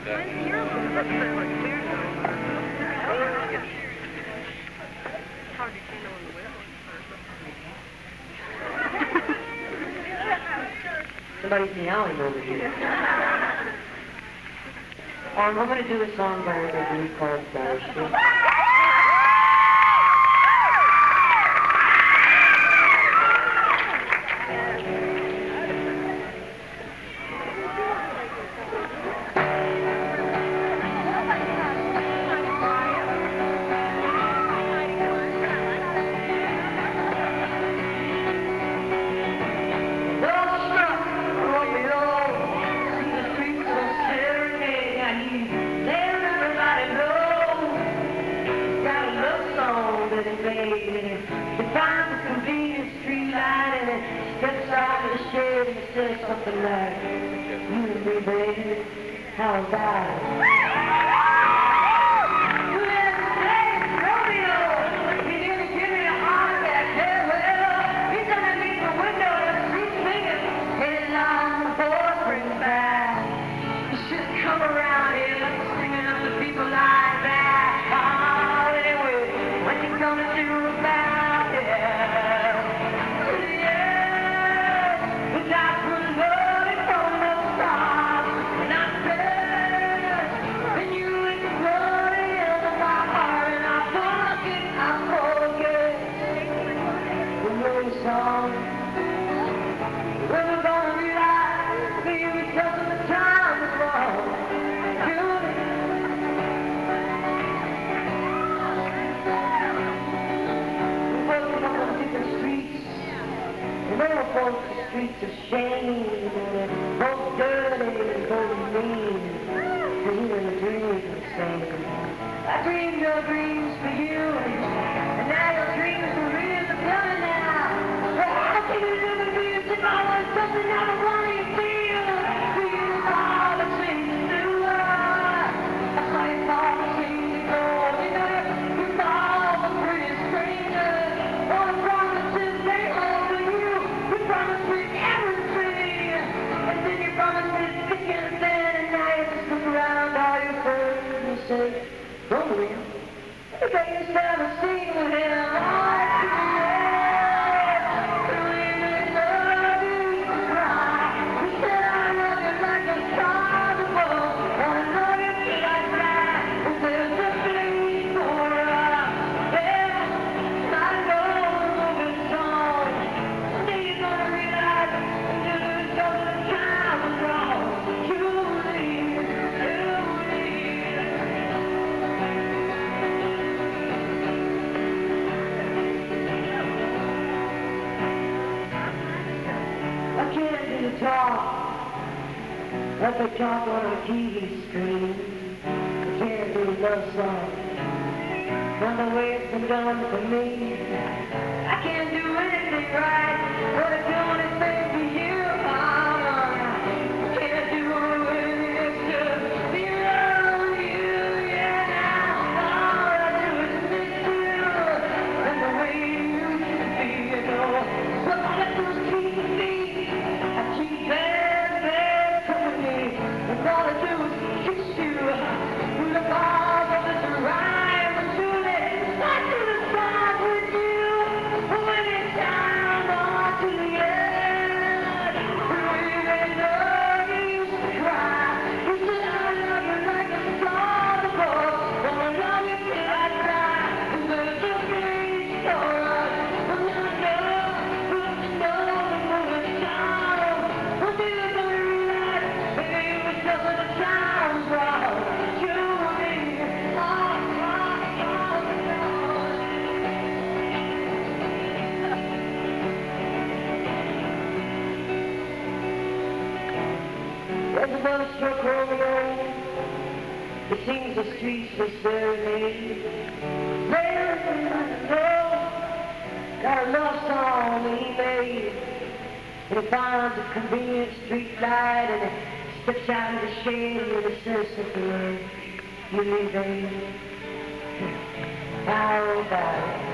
like that. Somebody's meowing over here. I'm going to do a song by a group called Battleship. Something like, you and me, baby, how about it? Streets of shame, and both dirty and both mean. For you and the dreams are the same. I dreamed your dreams for you, and now your dreams are real to coming now. But how can you live with me if I want something out of one you feel? Do you all the things to do? I saw you all the things to go. You saw the pretty stranger. All the promises they hold to you. You promised me everything, and then you promised me thick and thin, and now you just look around all your friends and you say, don't believe him. You got yourself a scene with him. Like they talk on a TV screen. I can't do a love song. Not the way it's been done for me. I can't do anything right, but I do anything for you. I can't do anything to be around you. Yeah, all I do is miss you. And the way you used to be, you know. But all I do is keep the beat. I keep bad. And all I do is kiss you with the bars of this rhyme and Julie. I do the song with you when it's down on to the end. When they know you used to cry, you said I love you like a song of love. I love you till I die. And there's a place for us. And I know the time. When you're gonna realize, baby, it's just a time for you and me. There's a bus struck Romeo. He sings the streets for serenade. There's a got a love song that he made. And he finds a convenient street light and he steps out of the shade and he says something like, you leave, baby. How about it?